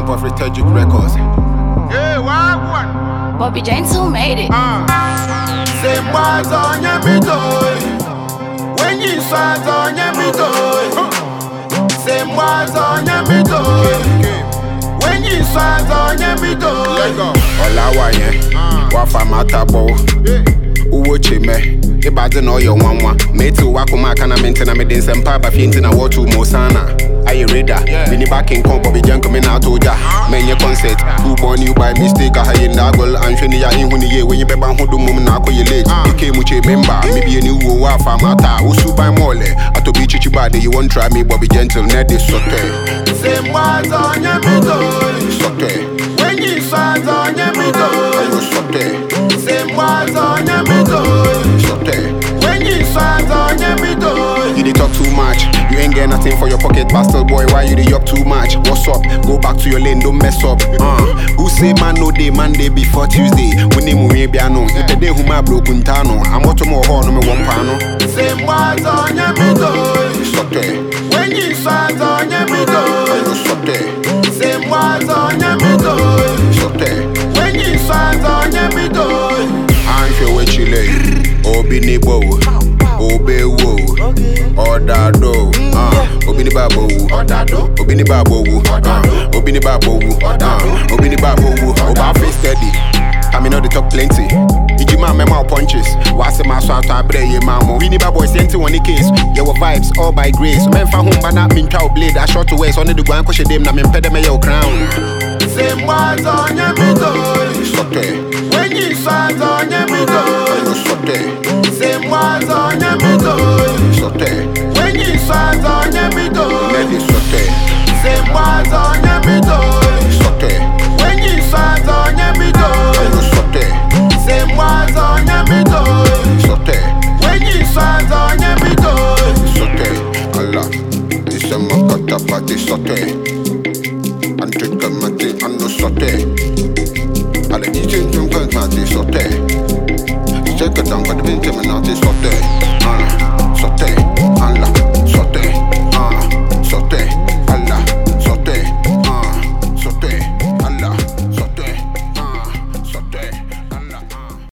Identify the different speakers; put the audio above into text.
Speaker 1: of Strategic Records.
Speaker 2: Yeah, one.
Speaker 3: Bobby Gentle made it.
Speaker 2: Same was on your middle. When you saw on your middle. Same was on your middle. When you saw on your middle.
Speaker 1: Let's go. Olawaye, wafa matabo. Uwo chime, ibadi no yo wanwa. Meti wakuma kana maintain me den sempa ba fienti na watu mosana. Aye reader, mini back in comp Bobby Janko me na toja. Menye concert, who born you by mistake a haye nagol and sheni ya inhuni ye when you beba hodo mum na ko ye late. Ike muche member, maybe a new wafa mata. Usu by mole, ato be chichi body you won't try me Bobby Gentle net this sote.
Speaker 2: Same was on your middle.
Speaker 1: Sote.
Speaker 2: When you saw on your middle.
Speaker 1: Sote.
Speaker 2: Same was on your middle.
Speaker 1: Sote.
Speaker 2: When you saw on your middle.
Speaker 1: You dey talk too much, you ain't get nothing for your pocket, bastard boy. Why you dey up too much? What's up? Go back to your lane, don't mess up. Who say man no day, Monday before Tuesday? When they move me biano, if the day who my broken tano, I'm what more horn no me one pano.
Speaker 2: Same was on your middle.
Speaker 1: Sote.
Speaker 2: When you saw on your middle.
Speaker 1: Sote.
Speaker 2: Same was on your middle.
Speaker 1: Sote.
Speaker 2: When you saw on your middle.
Speaker 1: I'm sure we chile. Obi ni bo, obe wo, odado. Obi ni babo, odado. Obi ni babo, obi ni babo, obi ni babo. Oba face steady. I mean, know they talk plenty. Ijima me mouth punches. Wase ma so ato abre ye mamo. We ni babo senti one case. Your vibes all by grace. Men fa home ba na minta blade. I short to waist. On the guan ko she dem na me pede me your crown.
Speaker 2: Same was on your middle.
Speaker 1: Sote.
Speaker 2: When you saw on your middle.
Speaker 1: Sote.
Speaker 2: Same was on your middle.
Speaker 1: Sote.
Speaker 2: When you saw on your middle.
Speaker 1: Let it sote.
Speaker 2: Same was on your middle.
Speaker 1: Sote.
Speaker 2: When you saw on your middle.
Speaker 1: Sote.
Speaker 2: Same was on your middle.
Speaker 1: Sote.
Speaker 2: When you saw on your middle.
Speaker 1: Sote. Allah. This is my kata party sote. And drink a mate and no sote. Alle DJ jump and party sote. Check it down for the vintage and not sote.